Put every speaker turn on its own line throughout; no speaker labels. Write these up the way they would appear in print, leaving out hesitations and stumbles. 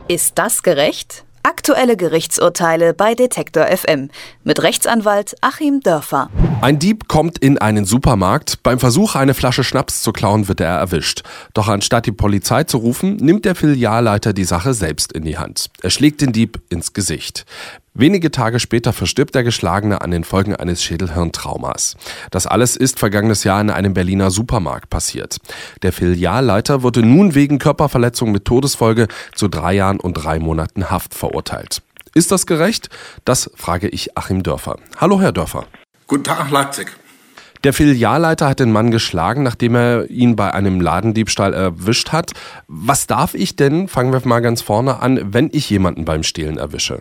Ist das gerecht? Aktuelle Gerichtsurteile bei Detektor FM mit Rechtsanwalt Achim Dörfer.
Ein Dieb kommt in einen Supermarkt. Beim Versuch, eine Flasche Schnaps zu klauen, wird er erwischt. Doch anstatt die Polizei zu rufen, nimmt der Filialleiter die Sache selbst in die Hand. Er schlägt den Dieb ins Gesicht. Wenige Tage später verstirbt der Geschlagene an den Folgen eines Schädelhirntraumas. Das alles ist vergangenes Jahr in einem Berliner Supermarkt passiert. Der Filialleiter wurde nun wegen Körperverletzung mit Todesfolge zu 3 Jahren und 3 Monaten Haft verurteilt. Ist das gerecht? Das frage ich Achim Dörfer. Hallo, Herr Dörfer.
Guten Tag nach Leipzig.
Der Filialleiter hat den Mann geschlagen, nachdem er ihn bei einem Ladendiebstahl erwischt hat. Was darf ich denn, fangen wir mal ganz vorne an, wenn ich jemanden beim Stehlen erwische?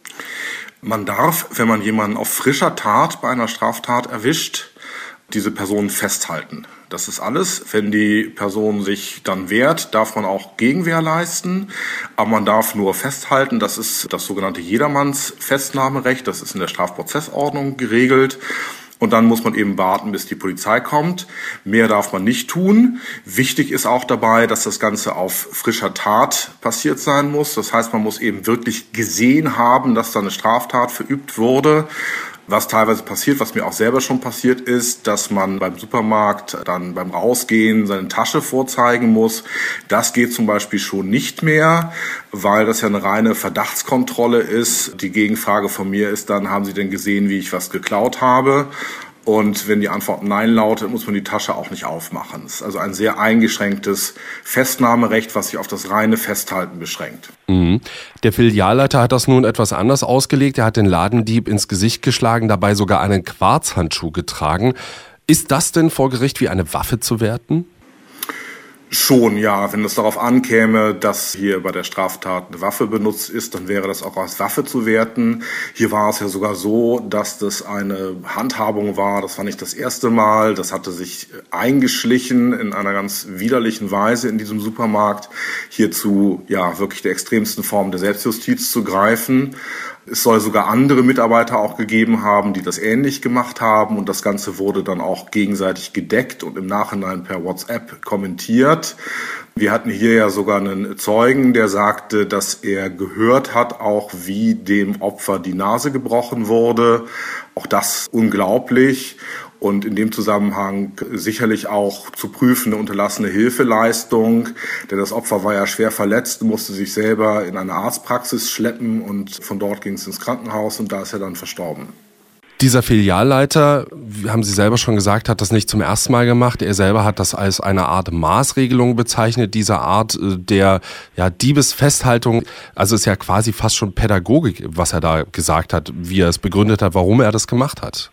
Man darf, wenn man jemanden auf frischer Tat bei einer Straftat erwischt, diese Person festhalten. Das ist alles. Wenn die Person sich dann wehrt, darf man auch Gegenwehr leisten. Aber man darf nur festhalten. Das ist das sogenannte Jedermannsfestnahmerecht. Das ist in der Strafprozessordnung geregelt. Und dann muss man eben warten, bis die Polizei kommt. Mehr darf man nicht tun. Wichtig ist auch dabei, dass das Ganze auf frischer Tat passiert sein muss. Das heißt, man muss eben wirklich gesehen haben, dass da eine Straftat verübt wurde. Was teilweise passiert, was mir auch selber schon passiert ist, dass man beim Supermarkt dann beim Rausgehen seine Tasche vorzeigen muss. Das geht zum Beispiel schon nicht mehr, weil das ja eine reine Verdachtskontrolle ist. Die Gegenfrage von mir ist dann, haben Sie denn gesehen, wie ich was geklaut habe? Und wenn die Antwort Nein lautet, muss man die Tasche auch nicht aufmachen. Es ist also ein sehr eingeschränktes Festnahmerecht, was sich auf das reine Festhalten beschränkt.
Der Filialleiter hat das nun etwas anders ausgelegt. Er hat den Ladendieb ins Gesicht geschlagen, dabei sogar einen Quarzhandschuh getragen. Ist das denn vor Gericht wie eine Waffe zu werten?
Schon, ja. Wenn es darauf ankäme, dass hier bei der Straftat eine Waffe benutzt ist, dann wäre das auch als Waffe zu werten. Hier war es ja sogar so, dass das eine Handhabung war. Das war nicht das erste Mal. Das hatte sich eingeschlichen in einer ganz widerlichen Weise in diesem Supermarkt, hier zu, ja, wirklich der extremsten Form der Selbstjustiz zu greifen. Es soll sogar andere Mitarbeiter auch gegeben haben, die das ähnlich gemacht haben, und das Ganze wurde dann auch gegenseitig gedeckt und im Nachhinein per WhatsApp kommentiert. Wir hatten hier ja sogar einen Zeugen, der sagte, dass er gehört hat, auch wie dem Opfer die Nase gebrochen wurde. Auch das unglaublich. Und in dem Zusammenhang sicherlich auch zu prüfen eine unterlassene Hilfeleistung, denn das Opfer war ja schwer verletzt, musste sich selber in eine Arztpraxis schleppen und von dort ging es ins Krankenhaus und da ist er dann verstorben.
Dieser Filialleiter, haben Sie selber schon gesagt, hat das nicht zum ersten Mal gemacht. Er selber hat das als eine Art Maßregelung bezeichnet, diese Art der Diebesfesthaltung. Also ist ja quasi fast schon Pädagogik, was er da gesagt hat, wie er es begründet hat, warum er das gemacht hat.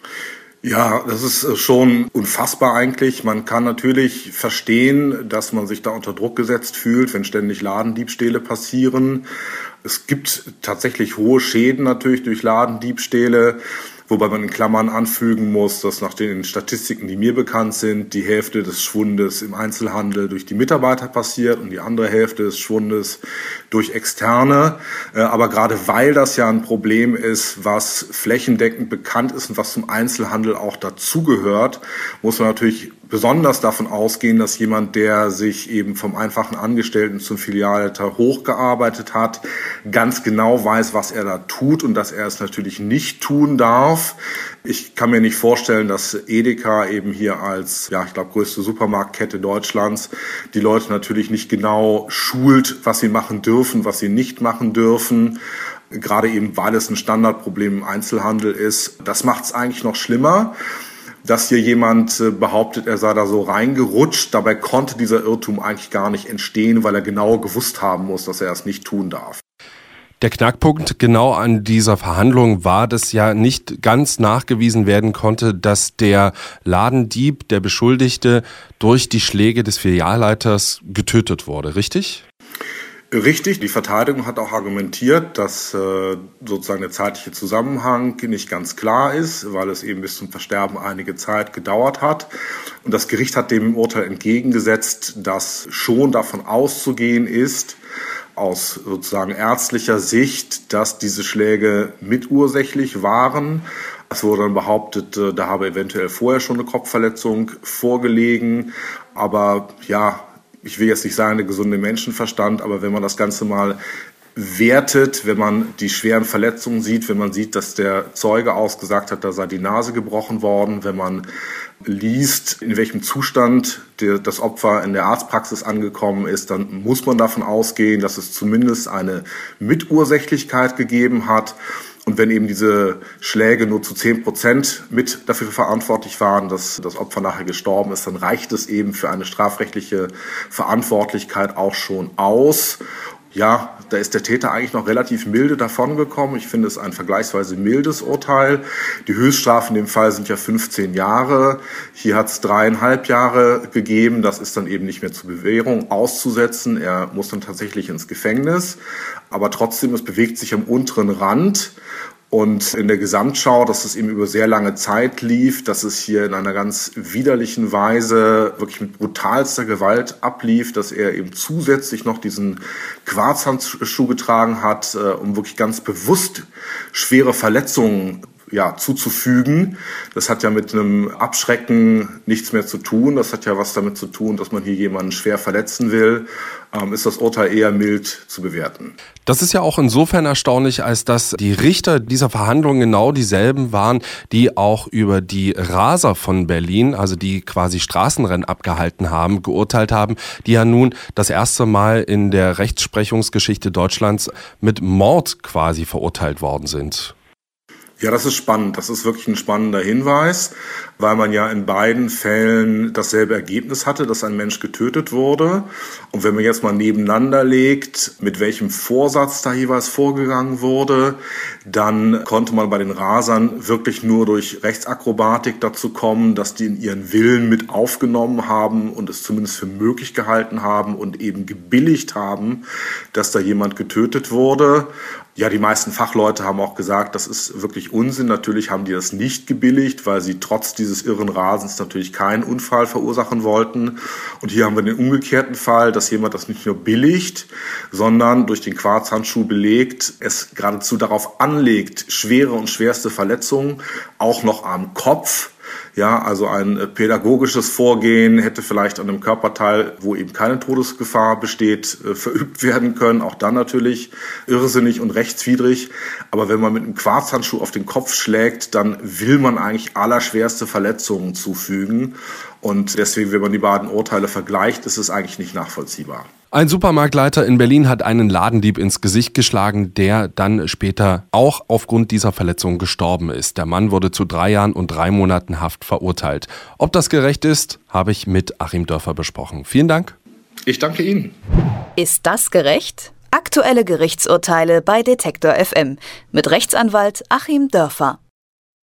Ja, das ist schon unfassbar eigentlich. Man kann natürlich verstehen, dass man sich da unter Druck gesetzt fühlt, wenn ständig Ladendiebstähle passieren. Es gibt tatsächlich hohe Schäden natürlich durch Ladendiebstähle, wobei man in Klammern anfügen muss, dass nach den Statistiken, die mir bekannt sind, die Hälfte des Schwundes im Einzelhandel durch die Mitarbeiter passiert und die andere Hälfte des Schwundes durch Externe. Aber gerade weil das ja ein Problem ist, was flächendeckend bekannt ist und was zum Einzelhandel auch dazugehört, muss man natürlich besonders davon ausgehen, dass jemand, der sich eben vom einfachen Angestellten zum Filialleiter hochgearbeitet hat, ganz genau weiß, was er da tut und dass er es natürlich nicht tun darf. Ich kann mir nicht vorstellen, dass Edeka eben hier als, ich glaube, größte Supermarktkette Deutschlands die Leute natürlich nicht genau schult, was sie machen dürfen, was sie nicht machen dürfen. Gerade eben, weil es ein Standardproblem im Einzelhandel ist. Das macht es eigentlich noch schlimmer, dass hier jemand behauptet, er sei da so reingerutscht. Dabei konnte dieser Irrtum eigentlich gar nicht entstehen, weil er genau gewusst haben muss, dass er es nicht tun darf.
Der Knackpunkt genau an dieser Verhandlung war, dass ja nicht ganz nachgewiesen werden konnte, dass der Ladendieb, der Beschuldigte, durch die Schläge des Filialleiters getötet wurde, richtig?
Richtig, die Verteidigung hat auch argumentiert, dass sozusagen der zeitliche Zusammenhang nicht ganz klar ist, weil es eben bis zum Versterben einige Zeit gedauert hat. Und das Gericht hat dem im Urteil entgegengesetzt, dass schon davon auszugehen ist, aus sozusagen ärztlicher Sicht, dass diese Schläge mitursächlich waren. Es wurde dann behauptet, da habe eventuell vorher schon eine Kopfverletzung vorgelegen. Aber ich will jetzt nicht sagen, der gesunde Menschenverstand, aber wenn man das Ganze mal wertet, wenn man die schweren Verletzungen sieht, wenn man sieht, dass der Zeuge ausgesagt hat, da sei die Nase gebrochen worden, wenn man liest, in welchem Zustand das Opfer in der Arztpraxis angekommen ist, dann muss man davon ausgehen, dass es zumindest eine Mitursächlichkeit gegeben hat. Und wenn eben diese Schläge nur zu 10% mit dafür verantwortlich waren, dass das Opfer nachher gestorben ist, dann reicht es eben für eine strafrechtliche Verantwortlichkeit auch schon aus. Ja, da ist der Täter eigentlich noch relativ milde davongekommen. Ich finde es ein vergleichsweise mildes Urteil. Die Höchststrafe in dem Fall sind ja 15 Jahre. Hier hat es 3,5 Jahre gegeben. Das ist dann eben nicht mehr zur Bewährung auszusetzen. Er muss dann tatsächlich ins Gefängnis. Aber trotzdem, es bewegt sich am unteren Rand. Und in der Gesamtschau, dass es eben über sehr lange Zeit lief, dass es hier in einer ganz widerlichen Weise wirklich mit brutalster Gewalt ablief, dass er eben zusätzlich noch diesen Quarzhandschuh getragen hat, um wirklich ganz bewusst schwere Verletzungen zuzufügen. Das hat ja mit einem Abschrecken nichts mehr zu tun. Das hat ja was damit zu tun, dass man hier jemanden schwer verletzen will. Ist das Urteil eher mild zu bewerten.
Das ist ja auch insofern erstaunlich, als dass die Richter dieser Verhandlungen genau dieselben waren, die auch über die Raser von Berlin, also die quasi Straßenrennen abgehalten haben, geurteilt haben, die ja nun das erste Mal in der Rechtsprechungsgeschichte Deutschlands mit Mord quasi verurteilt worden sind.
Ja, das ist spannend. Das ist wirklich ein spannender Hinweis, weil man ja in beiden Fällen dasselbe Ergebnis hatte, dass ein Mensch getötet wurde. Und wenn man jetzt mal nebeneinander legt, mit welchem Vorsatz da jeweils vorgegangen wurde, dann konnte man bei den Rasern wirklich nur durch Rechtsakrobatik dazu kommen, dass die in ihren Willen mit aufgenommen haben und es zumindest für möglich gehalten haben und eben gebilligt haben, dass da jemand getötet wurde. Ja, die meisten Fachleute haben auch gesagt, das ist wirklich Unsinn. Natürlich haben die das nicht gebilligt, weil sie trotz dieses irren Rasens natürlich keinen Unfall verursachen wollten. Und hier haben wir den umgekehrten Fall, dass jemand das nicht nur billigt, sondern durch den Quarzhandschuh belegt, es geradezu darauf anlegt, schwere und schwerste Verletzungen auch noch am Kopf. Ja, also ein pädagogisches Vorgehen hätte vielleicht an einem Körperteil, wo eben keine Todesgefahr besteht, verübt werden können. Auch dann natürlich irrsinnig und rechtswidrig. Aber wenn man mit einem Quarzhandschuh auf den Kopf schlägt, dann will man eigentlich allerschwerste Verletzungen zufügen. Und deswegen, wenn man die beiden Urteile vergleicht, ist es eigentlich nicht nachvollziehbar.
Ein Supermarktleiter in Berlin hat einen Ladendieb ins Gesicht geschlagen, der dann später auch aufgrund dieser Verletzung gestorben ist. Der Mann wurde zu 3 Jahren und 3 Monaten Haft verurteilt. Ob das gerecht ist, habe ich mit Achim Dörfer besprochen. Vielen Dank.
Ich danke Ihnen.
Ist das gerecht? Aktuelle Gerichtsurteile bei Detektor FM mit Rechtsanwalt Achim Dörfer.